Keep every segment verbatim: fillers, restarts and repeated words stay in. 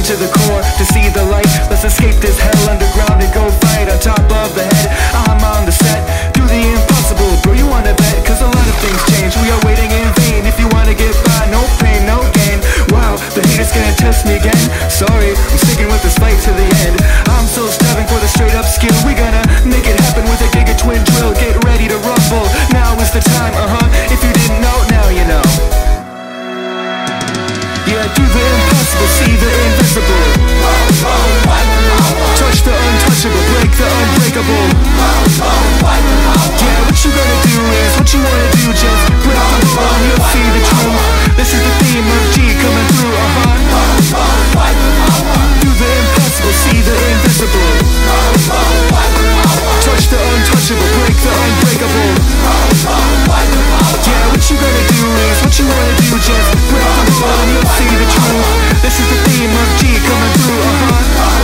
to the core to see the light. Let's escape this hell underground and go fight on top of the head. I'm on the set, do the impossible. Bro, you wanna bet? Cause a lot of things change. We are waiting in vain. If you wanna get by, no pain, no gain. Wow, the haters gonna test me again. Sorry, I'm sticking with this fight to the end. I'm still striving for the straight up skill. We gonna make it happen with a Giga Twin drill. Get ready to rumble, now is the time, uh-huh. If you didn't know, now you know. Yeah, do the impossible, see the invisible. Touch the untouchable, break the unbreakable. Yeah, what you gonna do is, what you wanna do, just break the bone, you'll see the truth. This is the theme of G coming through, uh-huh. Do the impossible, see the invisible. Touch the untouchable, break the unbreakable. Yeah, what you gonna do is, what you wanna do, just break the bone, you'll see the truth. This is the theme of G coming through, uh-huh.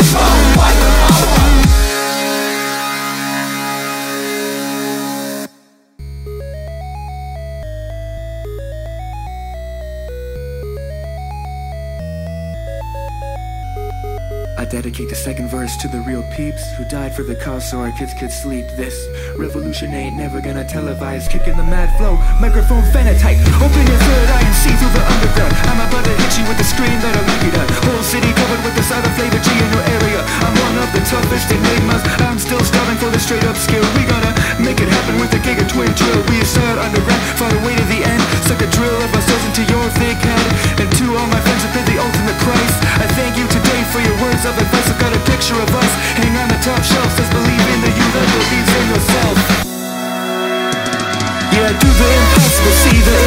I dedicate the second verse to the real peeps who died for the cause so our kids could sleep. This revolution ain't never gonna televise. Kicking the mad flow, microphone phenotype. Open your third eye and see through the underground. I'm about to hit you with a scream that'll leave you down. Whole city covered with this other flavor G in your area. I'm one of the toughest enigmas. I'm still striving for the straight up skill. We gonna make it happen with a Giga Twin drill. We start underground, fought our way to the end. Suck a drill of ourselves into your thick head. And to all my friends who paid the ultimate price, I thank you today for your words of advice. I've got a picture of us hang on the top shelf. Says believe in the you that believes in yourself. Yeah, do the impossible, see the